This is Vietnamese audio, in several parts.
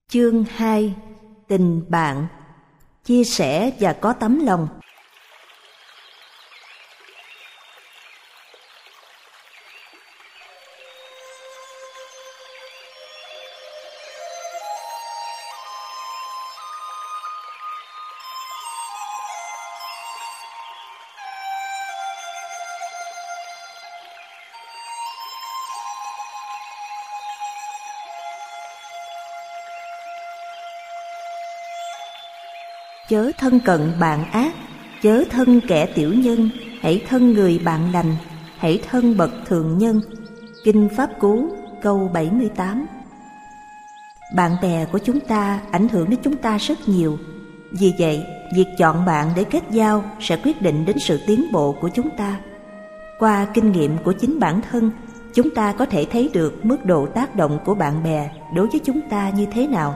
Chương 2. Tình bạn. Chia sẻ và có tấm lòng. Chớ thân cận bạn ác, chớ thân kẻ tiểu nhân, hãy thân người bạn lành, hãy thân bậc thượng nhân. Kinh Pháp Cú câu 78. Bạn bè của chúng ta ảnh hưởng đến chúng ta rất nhiều. Vì vậy, việc chọn bạn để kết giao sẽ quyết định đến sự tiến bộ của chúng ta. Qua kinh nghiệm của chính bản thân, chúng ta có thể thấy được mức độ tác động của bạn bè đối với chúng ta như thế nào.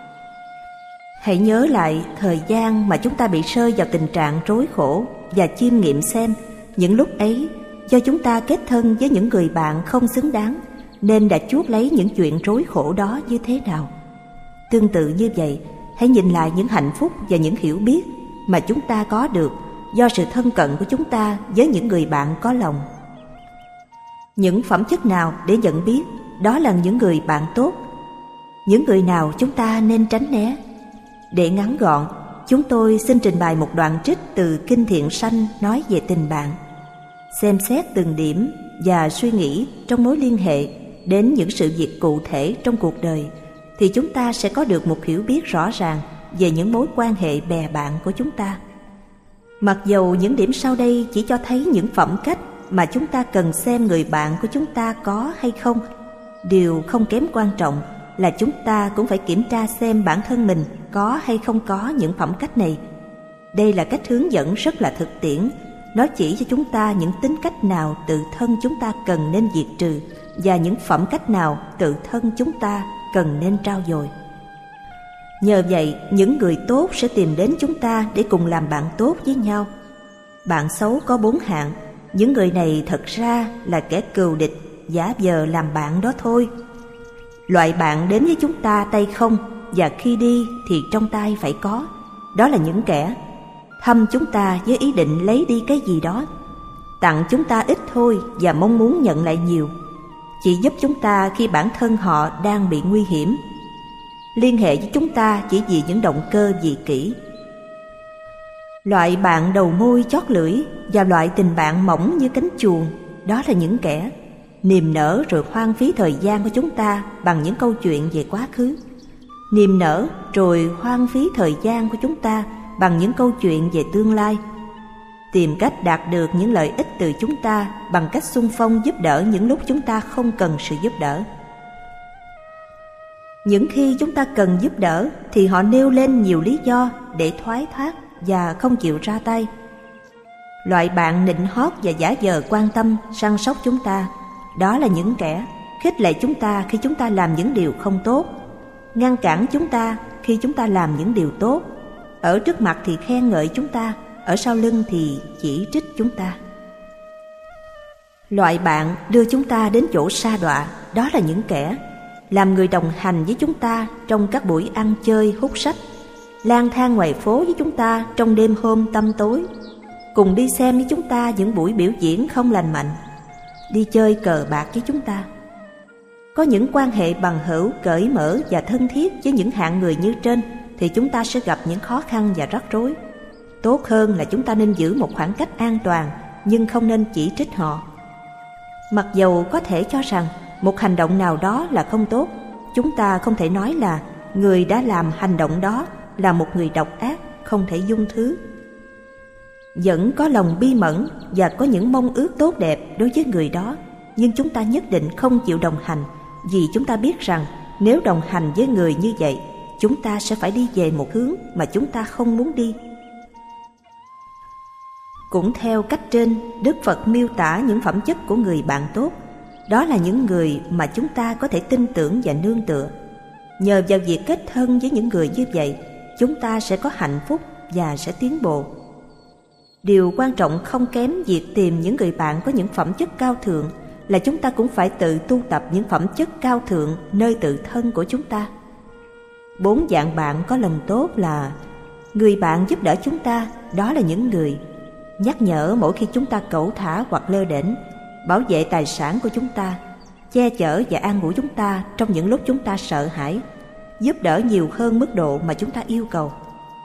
Hãy nhớ lại thời gian mà chúng ta bị rơi vào tình trạng rối khổ và chiêm nghiệm xem những lúc ấy do chúng ta kết thân với những người bạn không xứng đáng nên đã chuốc lấy những chuyện rối khổ đó như thế nào. Tương tự như vậy, hãy nhìn lại những hạnh phúc và những hiểu biết mà chúng ta có được do sự thân cận của chúng ta với những người bạn có lòng. Những phẩm chất nào để nhận biết đó là những người bạn tốt, những người nào chúng ta nên tránh né. Để ngắn gọn, chúng tôi xin trình bày một đoạn trích từ Kinh Thiện Sanh nói về tình bạn. Xem xét từng điểm và suy nghĩ trong mối liên hệ đến những sự việc cụ thể trong cuộc đời, thì chúng ta sẽ có được một hiểu biết rõ ràng về những mối quan hệ bè bạn của chúng ta. Mặc dầu những điểm sau đây chỉ cho thấy những phẩm cách mà chúng ta cần xem người bạn của chúng ta có hay không, điều không kém quan trọng là chúng ta cũng phải kiểm tra xem bản thân mình có hay không có những phẩm cách này. Đây là cách hướng dẫn rất là thực tiễn, nó chỉ cho chúng ta những tính cách nào tự thân chúng ta cần nên diệt trừ và những phẩm cách nào tự thân chúng ta cần nên trau dồi. Nhờ vậy, những người tốt sẽ tìm đến chúng ta để cùng làm bạn tốt với nhau. Bạn xấu có 4 hạng, những người này thật ra là kẻ cừu địch, giả vờ làm bạn đó thôi. Loại bạn đến với chúng ta tay không và khi đi thì trong tay phải có, đó là những kẻ thăm chúng ta với ý định lấy đi cái gì đó, tặng chúng ta ít thôi và mong muốn nhận lại nhiều, chỉ giúp chúng ta khi bản thân họ đang bị nguy hiểm, liên hệ với chúng ta chỉ vì những động cơ vị kỷ. Loại bạn đầu môi chót lưỡi và loại tình bạn mỏng như cánh chuồn, đó là những kẻ niềm nở rồi hoang phí thời gian của chúng ta bằng những câu chuyện về quá khứ, niềm nở rồi hoang phí thời gian của chúng ta bằng những câu chuyện về tương lai, tìm cách đạt được những lợi ích từ chúng ta bằng cách xung phong giúp đỡ những lúc chúng ta không cần sự giúp đỡ. Những khi chúng ta cần giúp đỡ thì họ nêu lên nhiều lý do để thoái thác và không chịu ra tay. Loại bạn nịnh hót và giả vờ quan tâm, săn sóc chúng ta, đó là những kẻ khích lệ chúng ta khi chúng ta làm những điều không tốt, ngăn cản chúng ta khi chúng ta làm những điều tốt, ở trước mặt thì khen ngợi chúng ta, ở sau lưng thì chỉ trích chúng ta. Loại bạn đưa chúng ta đến chỗ sa đọa, đó là những kẻ làm người đồng hành với chúng ta trong các buổi ăn chơi hút sách, lang thang ngoài phố với chúng ta trong đêm hôm tăm tối, cùng đi xem với chúng ta những buổi biểu diễn không lành mạnh, đi chơi cờ bạc với chúng ta. Có những quan hệ bằng hữu cởi mở và thân thiết với những hạng người như trên thì chúng ta sẽ gặp những khó khăn và rắc rối. Tốt hơn là chúng ta nên giữ một khoảng cách an toàn, nhưng không nên chỉ trích họ. Mặc dầu có thể cho rằng một hành động nào đó là không tốt, chúng ta không thể nói là người đã làm hành động đó là một người độc ác, không thể dung thứ. Vẫn có lòng bi mẫn và có những mong ước tốt đẹp đối với người đó, nhưng chúng ta nhất định không chịu đồng hành, vì chúng ta biết rằng nếu đồng hành với người như vậy, chúng ta sẽ phải đi về một hướng mà chúng ta không muốn đi. Cũng theo cách trên, Đức Phật miêu tả những phẩm chất của người bạn tốt, đó là những người mà chúng ta có thể tin tưởng và nương tựa. Nhờ vào việc kết thân với những người như vậy, chúng ta sẽ có hạnh phúc và sẽ tiến bộ. Điều quan trọng không kém việc tìm những người bạn có những phẩm chất cao thượng là chúng ta cũng phải tự tu tập những phẩm chất cao thượng nơi tự thân của chúng ta. 4 dạng bạn có lòng tốt là: người bạn giúp đỡ chúng ta, đó là những người nhắc nhở mỗi khi chúng ta cẩu thả hoặc lơ đễnh, bảo vệ tài sản của chúng ta, che chở và an ủi chúng ta trong những lúc chúng ta sợ hãi, giúp đỡ nhiều hơn mức độ mà chúng ta yêu cầu.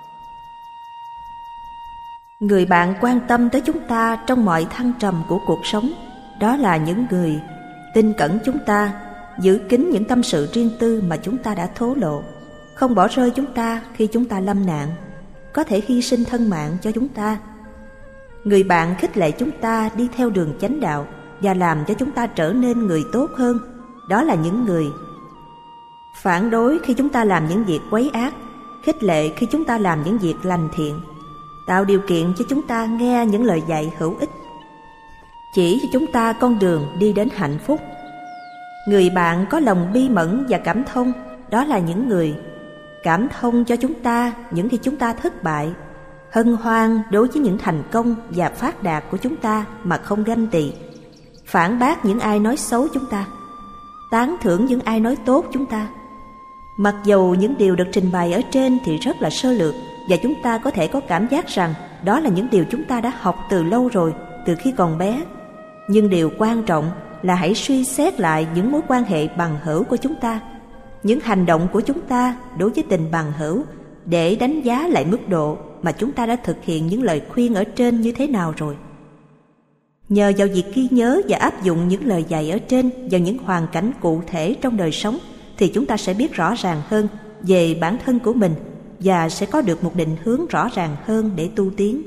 Người bạn quan tâm tới chúng ta trong mọi thăng trầm của cuộc sống, đó là những người tin cẩn chúng ta, giữ kín những tâm sự riêng tư mà chúng ta đã thổ lộ, không bỏ rơi chúng ta khi chúng ta lâm nạn, có thể hy sinh thân mạng cho chúng ta. Người bạn khích lệ chúng ta đi theo đường chánh đạo và làm cho chúng ta trở nên người tốt hơn, đó là những người phản đối khi chúng ta làm những việc quấy ác, khích lệ khi chúng ta làm những việc lành thiện, tạo điều kiện cho chúng ta nghe những lời dạy hữu ích, chỉ cho chúng ta con đường đi đến hạnh phúc. Người bạn có lòng bi mẫn và cảm thông, đó là những người cảm thông cho chúng ta những khi chúng ta thất bại, hân hoan đối với những thành công và phát đạt của chúng ta mà không ganh tị, phản bác những ai nói xấu chúng ta, tán thưởng những ai nói tốt chúng ta. Mặc dầu những điều được trình bày ở trên thì rất là sơ lược, và chúng ta có thể có cảm giác rằng đó là những điều chúng ta đã học từ lâu rồi, từ khi còn bé. Nhưng điều quan trọng là hãy suy xét lại những mối quan hệ bằng hữu của chúng ta, những hành động của chúng ta đối với tình bằng hữu, để đánh giá lại mức độ mà chúng ta đã thực hiện những lời khuyên ở trên như thế nào rồi. Nhờ vào việc ghi nhớ và áp dụng những lời dạy ở trên vào những hoàn cảnh cụ thể trong đời sống, thì chúng ta sẽ biết rõ ràng hơn về bản thân của mình và sẽ có được một định hướng rõ ràng hơn để tu tiến.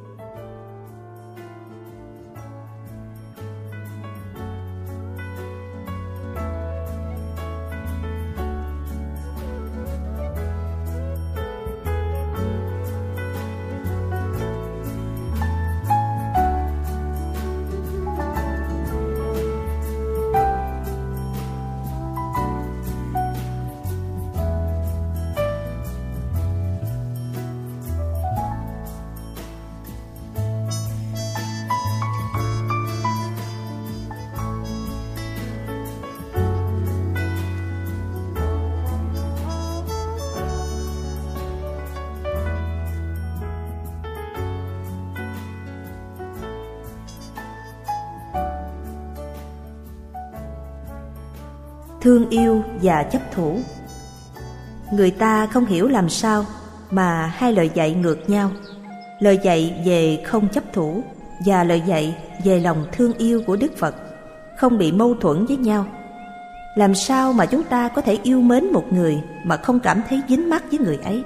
Thương yêu và chấp thủ. Người ta không hiểu làm sao mà hai lời dạy ngược nhau, lời dạy về không chấp thủ và lời dạy về lòng thương yêu của Đức Phật không bị mâu thuẫn với nhau. Làm sao mà chúng ta có thể yêu mến một người mà không cảm thấy dính mắc với người ấy?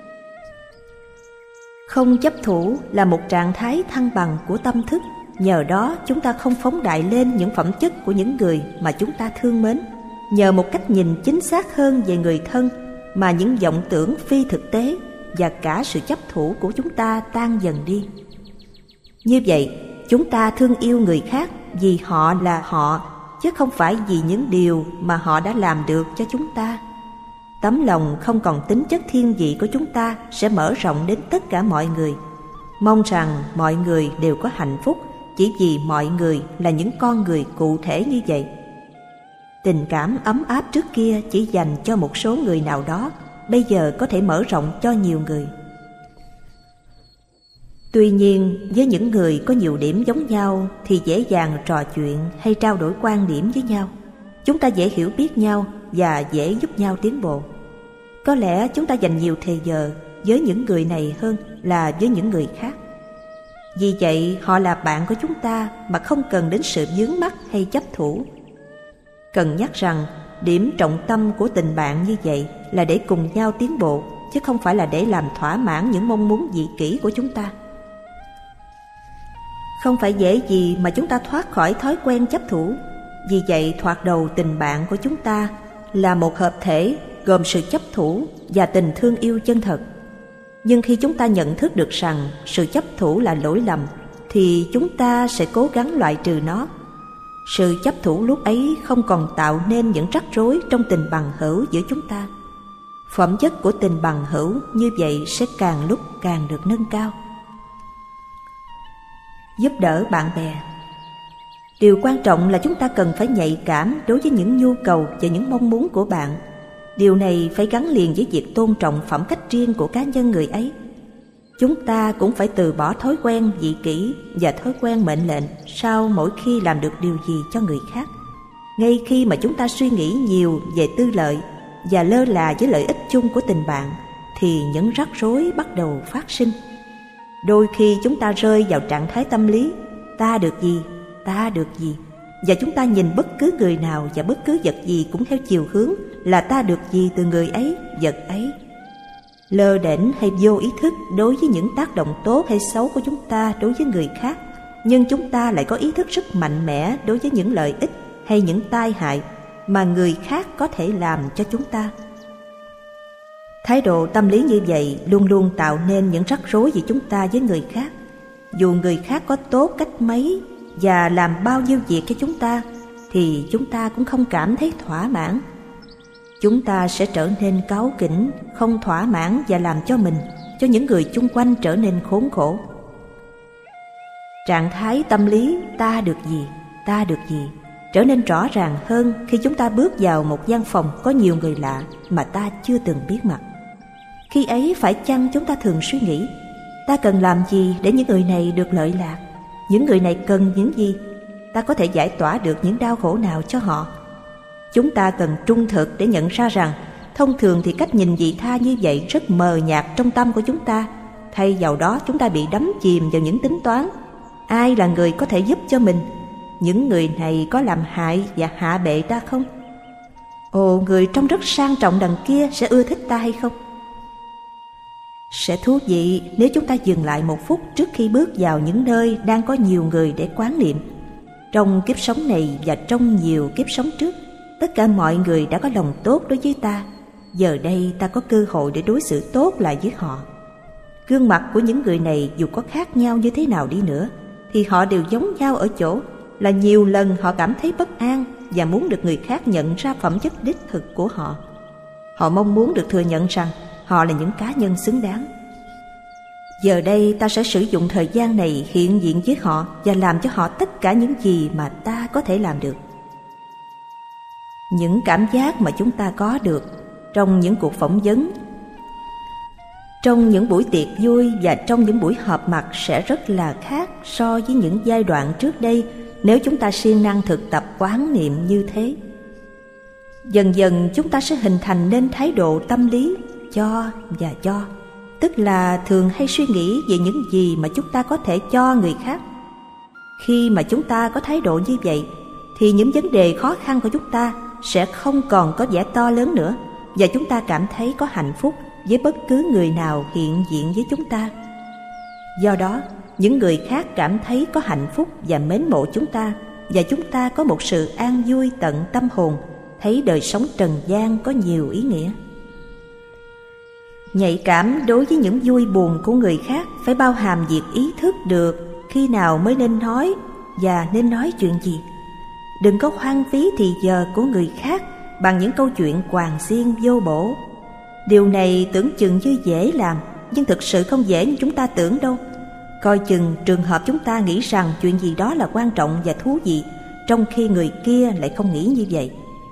Không chấp thủ là một trạng thái thăng bằng của tâm thức, nhờ đó chúng ta không phóng đại lên những phẩm chất của những người mà chúng ta thương mến. Nhờ một cách nhìn chính xác hơn về người thân mà những vọng tưởng phi thực tế và cả sự chấp thủ của chúng ta tan dần đi. Như vậy, chúng ta thương yêu người khác vì họ là họ, chứ không phải vì những điều mà họ đã làm được cho chúng ta. Tấm lòng không còn tính chất thiên vị của chúng ta sẽ mở rộng đến tất cả mọi người. Mong rằng mọi người đều có hạnh phúc chỉ vì mọi người là những con người cụ thể như vậy. Tình cảm ấm áp trước kia chỉ dành cho một số người nào đó, bây giờ có thể mở rộng cho nhiều người. Tuy nhiên, với những người có nhiều điểm giống nhau thì dễ dàng trò chuyện hay trao đổi quan điểm với nhau. Chúng ta dễ hiểu biết nhau và dễ giúp nhau tiến bộ. Có lẽ chúng ta dành nhiều thời giờ với những người này hơn là với những người khác. Vì vậy, họ là bạn của chúng ta mà không cần đến sự vướng mắc hay chấp thủ. Cần nhắc rằng, điểm trọng tâm của tình bạn như vậy là để cùng nhau tiến bộ, chứ không phải là để làm thỏa mãn những mong muốn dị kỷ của chúng ta. Không phải dễ gì mà chúng ta thoát khỏi thói quen chấp thủ. Vì vậy, thoạt đầu tình bạn của chúng ta là một hợp thể gồm sự chấp thủ và tình thương yêu chân thật. Nhưng khi chúng ta nhận thức được rằng sự chấp thủ là lỗi lầm, thì chúng ta sẽ cố gắng loại trừ nó. Sự chấp thủ lúc ấy không còn tạo nên những rắc rối trong tình bằng hữu giữa chúng ta. Phẩm chất của tình bằng hữu như vậy sẽ càng lúc càng được nâng cao. Giúp đỡ bạn bè. Điều quan trọng là chúng ta cần phải nhạy cảm đối với những nhu cầu và những mong muốn của bạn. Điều này phải gắn liền với việc tôn trọng phẩm cách riêng của cá nhân người ấy. Chúng ta cũng phải từ bỏ thói quen vị kỷ và thói quen mệnh lệnh sau mỗi khi làm được điều gì cho người khác. Ngay khi mà chúng ta suy nghĩ nhiều về tư lợi và lơ là với lợi ích chung của tình bạn, thì những rắc rối bắt đầu phát sinh. Đôi khi chúng ta rơi vào trạng thái tâm lý ta được gì, ta được gì, và chúng ta nhìn bất cứ người nào và bất cứ vật gì cũng theo chiều hướng là ta được gì từ người ấy, vật ấy. Lơ đễnh hay vô ý thức đối với những tác động tốt hay xấu của chúng ta đối với người khác, nhưng chúng ta lại có ý thức rất mạnh mẽ đối với những lợi ích hay những tai hại mà người khác có thể làm cho chúng ta. Thái độ tâm lý như vậy luôn luôn tạo nên những rắc rối về chúng ta với người khác. Dù người khác có tốt cách mấy và làm bao nhiêu việc cho chúng ta, thì chúng ta cũng không cảm thấy thỏa mãn. Chúng ta sẽ trở nên cáu kỉnh, không thỏa mãn và làm cho mình, cho những người chung quanh trở nên khốn khổ. Trạng thái tâm lý ta được gì, ta được gì trở nên rõ ràng hơn khi chúng ta bước vào một gian phòng có nhiều người lạ mà ta chưa từng biết mặt. Khi ấy phải chăng chúng ta thường suy nghĩ, ta cần làm gì để những người này được lợi lạc? Những người này cần những gì? Ta có thể giải tỏa được những đau khổ nào cho họ? Chúng ta cần trung thực để nhận ra rằng thông thường thì cách nhìn vị tha như vậy rất mờ nhạt trong tâm của chúng ta. Thay vào đó chúng ta bị đắm chìm vào những tính toán. Ai là người có thể giúp cho mình? Những người này có làm hại và hạ bệ ta không? Ồ, người trông rất sang trọng đằng kia sẽ ưa thích ta hay không? Sẽ thú vị nếu chúng ta dừng lại một phút trước khi bước vào những nơi đang có nhiều người để quán niệm. Trong kiếp sống này và trong nhiều kiếp sống trước, tất cả mọi người đã có lòng tốt đối với ta. Giờ đây ta có cơ hội để đối xử tốt lại với họ. Gương mặt của những người này dù có khác nhau như thế nào đi nữa, thì họ đều giống nhau ở chỗ là nhiều lần họ cảm thấy bất an và muốn được người khác nhận ra phẩm chất đích thực của họ. Họ mong muốn được thừa nhận rằng họ là những cá nhân xứng đáng. Giờ đây ta sẽ sử dụng thời gian này hiện diện với họ và làm cho họ tất cả những gì mà ta có thể làm được. Những cảm giác mà chúng ta có được trong những cuộc phỏng vấn, trong những buổi tiệc vui và trong những buổi họp mặt sẽ rất là khác so với những giai đoạn trước đây nếu chúng ta siêng năng thực tập quán niệm như thế. Dần dần chúng ta sẽ hình thành nên thái độ tâm lý cho và cho, tức là thường hay suy nghĩ về những gì mà chúng ta có thể cho người khác. Khi mà chúng ta có thái độ như vậy, thì những vấn đề khó khăn của chúng ta sẽ không còn có vẻ to lớn nữa, và chúng ta cảm thấy có hạnh phúc với bất cứ người nào hiện diện với chúng ta. Do đó, những người khác cảm thấy có hạnh phúc và mến mộ chúng ta, và chúng ta có một sự an vui tận tâm hồn, thấy đời sống trần gian có nhiều ý nghĩa. Nhạy cảm đối với những vui buồn của người khác phải bao hàm việc ý thức được khi nào mới nên nói và nên nói chuyện gì. Đừng có hoang phí thì giờ của người khác bằng những câu chuyện quàng xiên vô bổ. Điều này tưởng chừng như dễ làm, nhưng thực sự không dễ như chúng ta tưởng đâu. Coi chừng trường hợp chúng ta nghĩ rằng chuyện gì đó là quan trọng và thú vị, trong khi người kia lại không nghĩ như vậy.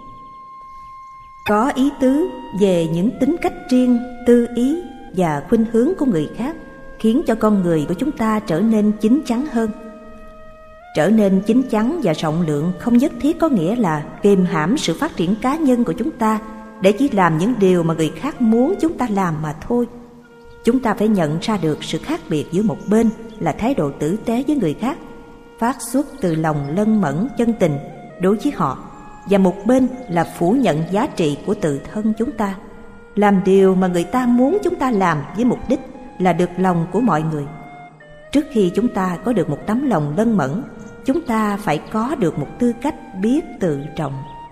Có ý tứ về những tính cách riêng, tư ý và khuynh hướng của người khác khiến cho con người của chúng ta trở nên chín chắn hơn. Trở nên chín chắn và rộng lượng không nhất thiết có nghĩa là kìm hãm sự phát triển cá nhân của chúng ta để chỉ làm những điều mà người khác muốn chúng ta làm mà thôi. Chúng ta phải nhận ra được sự khác biệt giữa một bên là thái độ tử tế với người khác, phát xuất từ lòng lân mẫn chân tình đối với họ, và một bên là phủ nhận giá trị của tự thân chúng ta, làm điều mà người ta muốn chúng ta làm với mục đích là được lòng của mọi người. Trước khi chúng ta có được một tấm lòng lân mẫn, chúng ta phải có được một tư cách biết tự trọng.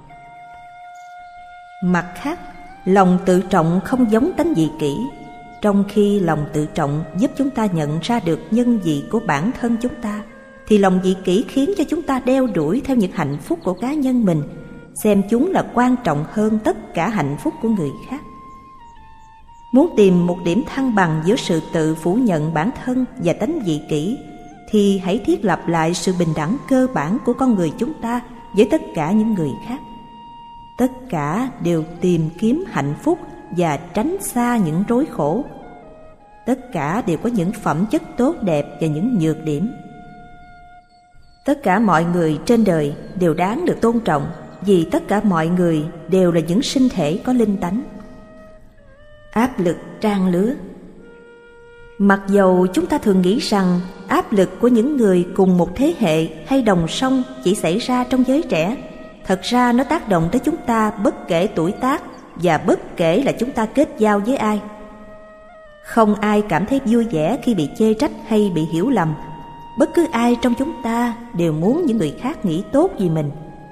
Mặt khác, lòng tự trọng không giống tánh vị kỷ. Trong khi lòng tự trọng giúp chúng ta nhận ra được nhân vị của bản thân chúng ta, thì lòng vị kỷ khiến cho chúng ta đeo đuổi theo những hạnh phúc của cá nhân mình, xem chúng là quan trọng hơn tất cả hạnh phúc của người khác. Muốn tìm một điểm thăng bằng giữa sự tự phủ nhận bản thân và tánh vị kỷ, thì hãy thiết lập lại sự bình đẳng cơ bản của con người chúng ta với tất cả những người khác. Tất cả đều tìm kiếm hạnh phúc và tránh xa những rối khổ. Tất cả đều có những phẩm chất tốt đẹp và những nhược điểm. Tất cả mọi người trên đời đều đáng được tôn trọng, vì tất cả mọi người đều là những sinh thể có linh tánh. Áp lực trang lứa. Mặc dầu chúng ta thường nghĩ rằng áp lực của những người cùng một thế hệ hay đồng song chỉ xảy ra trong giới trẻ, thật ra nó tác động tới chúng ta bất kể tuổi tác và bất kể là chúng ta kết giao với ai. Không ai cảm thấy vui vẻ khi bị chê trách hay bị hiểu lầm. Bất cứ ai trong chúng ta đều muốn những người khác nghĩ tốt vì mình.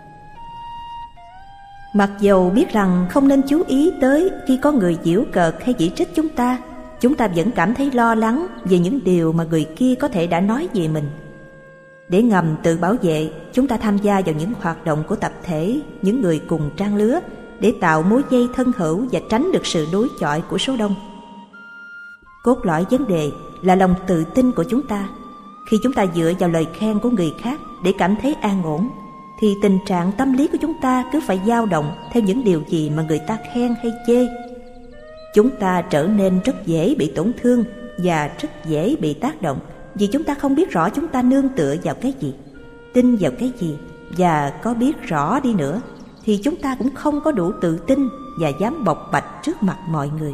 Mặc dầu biết rằng không nên chú ý tới khi có người giễu cợt hay chỉ trích chúng ta vẫn cảm thấy lo lắng về những điều mà người kia có thể đã nói về mình. Để ngầm tự bảo vệ, chúng ta tham gia vào những hoạt động của tập thể, những người cùng trang lứa, để tạo mối dây thân hữu và tránh được sự đối chọi của số đông. Cốt lõi vấn đề là lòng tự tin của chúng ta. Khi chúng ta dựa vào lời khen của người khác để cảm thấy an ổn, thì tình trạng tâm lý của chúng ta cứ phải dao động theo những điều gì mà người ta khen hay chê. Chúng ta trở nên rất dễ bị tổn thương và rất dễ bị tác động, vì chúng ta không biết rõ chúng ta nương tựa vào cái gì, tin vào cái gì, và có biết rõ đi nữa thì chúng ta cũng không có đủ tự tin và dám bộc bạch trước mặt mọi người.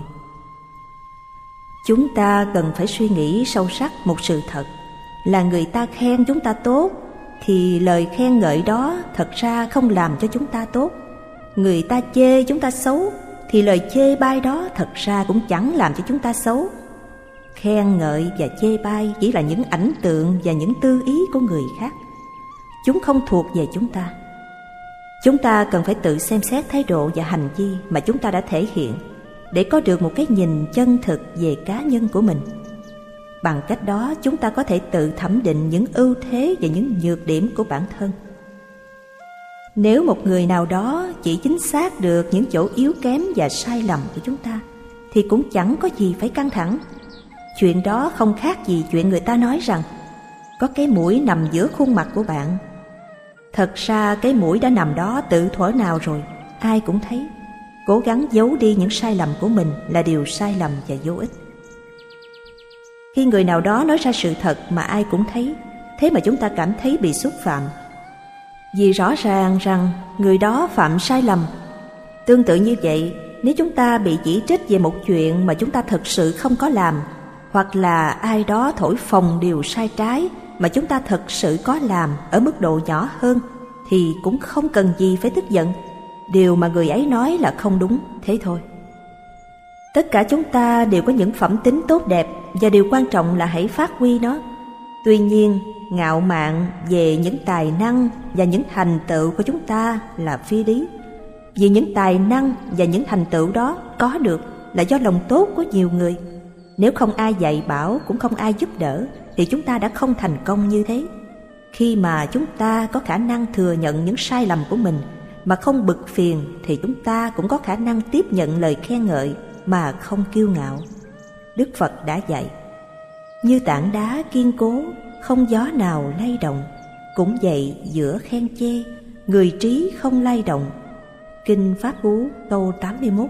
Chúng ta cần phải suy nghĩ sâu sắc một sự thật là người ta khen chúng ta tốt thì lời khen ngợi đó thật ra không làm cho chúng ta tốt. Người ta chê chúng ta xấu thì lời chê bai đó thật ra cũng chẳng làm cho chúng ta xấu. Khen ngợi và chê bai chỉ là những ảnh tượng và những tư ý của người khác. Chúng không thuộc về chúng ta. Chúng ta cần phải tự xem xét thái độ và hành vi mà chúng ta đã thể hiện để có được một cái nhìn chân thực về cá nhân của mình. Bằng cách đó chúng ta có thể tự thẩm định những ưu thế và những nhược điểm của bản thân. Nếu một người nào đó chỉ chính xác được những chỗ yếu kém và sai lầm của chúng ta thì cũng chẳng có gì phải căng thẳng. Chuyện đó không khác gì chuyện người ta nói rằng có cái mũi nằm giữa khuôn mặt của bạn. Thật ra cái mũi đã nằm đó từ thuở nào rồi, ai cũng thấy. Cố gắng giấu đi những sai lầm của mình là điều sai lầm và vô ích. Khi người nào đó nói ra sự thật mà ai cũng thấy, thế mà chúng ta cảm thấy bị xúc phạm, vì rõ ràng rằng người đó phạm sai lầm. Tương tự như vậy, nếu chúng ta bị chỉ trích về một chuyện mà chúng ta thực sự không có làm, hoặc là ai đó thổi phồng điều sai trái mà chúng ta thực sự có làm ở mức độ nhỏ hơn, thì cũng không cần gì phải tức giận. Điều mà người ấy nói là không đúng, thế thôi. Tất cả chúng ta đều có những phẩm tính tốt đẹp, và điều quan trọng là hãy phát huy nó. Tuy nhiên, ngạo mạn về những tài năng và những thành tựu của chúng ta là phi lý. Vì những tài năng và những thành tựu đó có được là do lòng tốt của nhiều người. Nếu không ai dạy bảo, cũng không ai giúp đỡ, thì chúng ta đã không thành công như thế. Khi mà chúng ta có khả năng thừa nhận những sai lầm của mình mà không bực phiền, thì chúng ta cũng có khả năng tiếp nhận lời khen ngợi mà không kiêu ngạo. Đức Phật đã dạy: như tảng đá kiên cố, không gió nào lay động, cũng vậy giữa khen chê, người trí không lay động. Kinh Pháp Cú câu 81.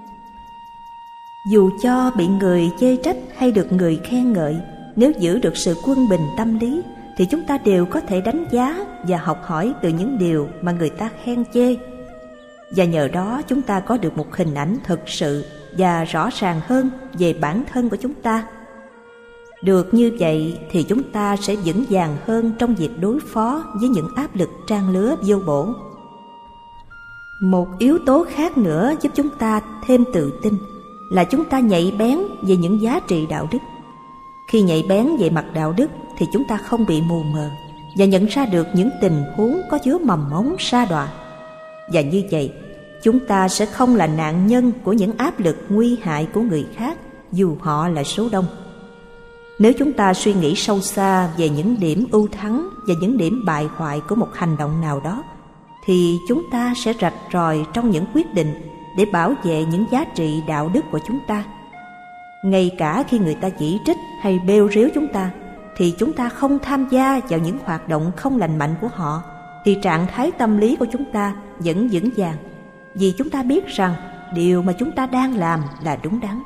Dù cho bị người chê trách hay được người khen ngợi, nếu giữ được sự quân bình tâm lý thì chúng ta đều có thể đánh giá và học hỏi từ những điều mà người ta khen chê. Và nhờ đó chúng ta có được một hình ảnh thực sự và rõ ràng hơn về bản thân của chúng ta. Được như vậy thì chúng ta sẽ vững vàng hơn trong việc đối phó với những áp lực trang lứa vô bổ. Một yếu tố khác nữa giúp chúng ta thêm tự tin là chúng ta nhạy bén về những giá trị đạo đức. Khi nhạy bén về mặt đạo đức thì chúng ta không bị mù mờ và nhận ra được những tình huống có chứa mầm mống sa đọa. Và như vậy, chúng ta sẽ không là nạn nhân của những áp lực nguy hại của người khác, dù họ là số đông. Nếu chúng ta suy nghĩ sâu xa về những điểm ưu thắng và những điểm bại hoại của một hành động nào đó, thì chúng ta sẽ rạch ròi trong những quyết định để bảo vệ những giá trị đạo đức của chúng ta. Ngay cả khi người ta chỉ trích hay bêu rếu chúng ta, thì chúng ta không tham gia vào những hoạt động không lành mạnh của họ, thì trạng thái tâm lý của chúng ta vẫn vững vàng. vì chúng ta biết rằng điều mà chúng ta đang làm là đúng đắn.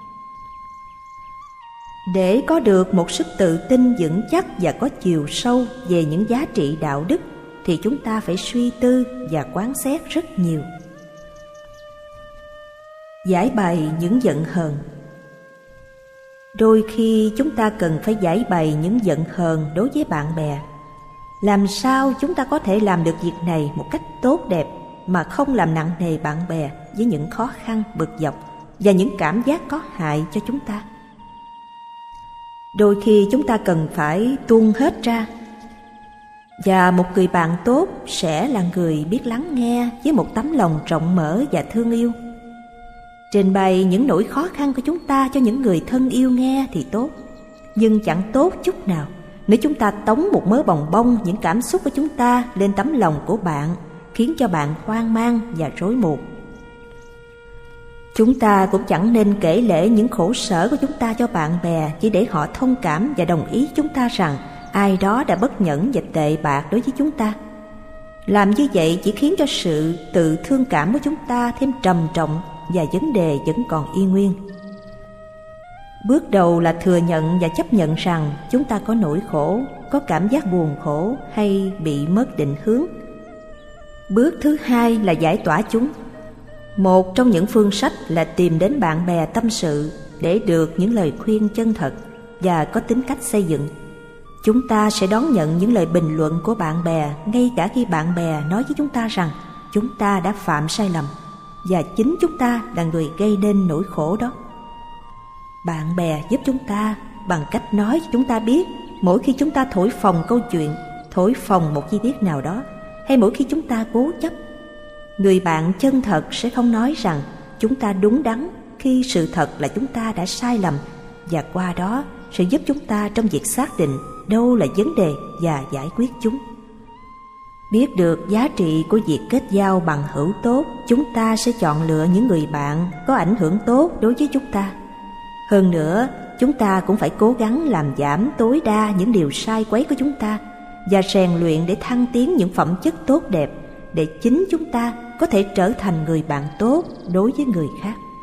Để có được một sức tự tin vững chắc và có chiều sâu về những giá trị đạo đức thì chúng ta phải suy tư và quán xét rất nhiều. Giải bày những giận hờn. Đôi khi chúng ta cần phải giải bày những giận hờn đối với bạn bè. Làm sao chúng ta có thể làm được việc này một cách tốt đẹp mà không làm nặng nề bạn bè với những khó khăn bực dọc và những cảm giác có hại cho chúng ta? Đôi khi chúng ta cần phải tuôn hết ra. Và một người bạn tốt sẽ là người biết lắng nghe với một tấm lòng rộng mở và thương yêu. Trình bày những nỗi khó khăn của chúng ta cho những người thân yêu nghe thì tốt, nhưng chẳng tốt chút nào nếu chúng ta tống một mớ bòng bong những cảm xúc của chúng ta lên tấm lòng của bạn, khiến cho bạn hoang mang và rối mù. Chúng ta cũng chẳng nên kể lể những khổ sở của chúng ta cho bạn bè chỉ để họ thông cảm và đồng ý chúng ta rằng ai đó đã bất nhẫn và tệ bạc đối với chúng ta. Làm như vậy chỉ khiến cho sự tự thương cảm của chúng ta thêm trầm trọng và vấn đề vẫn còn y nguyên. Bước đầu là thừa nhận và chấp nhận rằng chúng ta có nỗi khổ, có cảm giác buồn khổ hay bị mất định hướng. Bước thứ hai là giải tỏa chúng. Một trong những phương sách là tìm đến bạn bè tâm sự để được những lời khuyên chân thật và có tính cách xây dựng. Chúng ta sẽ đón nhận những lời bình luận của bạn bè ngay cả khi bạn bè nói với chúng ta rằng chúng ta đã phạm sai lầm và chính chúng ta là người gây nên nỗi khổ đó. Bạn bè giúp chúng ta bằng cách nói cho chúng ta biết mỗi khi chúng ta thổi phồng câu chuyện, thổi phồng một chi tiết nào đó, hay mỗi khi chúng ta cố chấp. Người bạn chân thật sẽ không nói rằng chúng ta đúng đắn khi sự thật là chúng ta đã sai lầm, và qua đó sẽ giúp chúng ta trong việc xác định đâu là vấn đề và giải quyết chúng. Biết được giá trị của việc kết giao bằng hữu tốt, chúng ta sẽ chọn lựa những người bạn có ảnh hưởng tốt đối với chúng ta. Hơn nữa, chúng ta cũng phải cố gắng làm giảm tối đa những điều sai quấy của chúng ta và rèn luyện để thăng tiến những phẩm chất tốt đẹp, để chính chúng ta có thể trở thành người bạn tốt đối với người khác.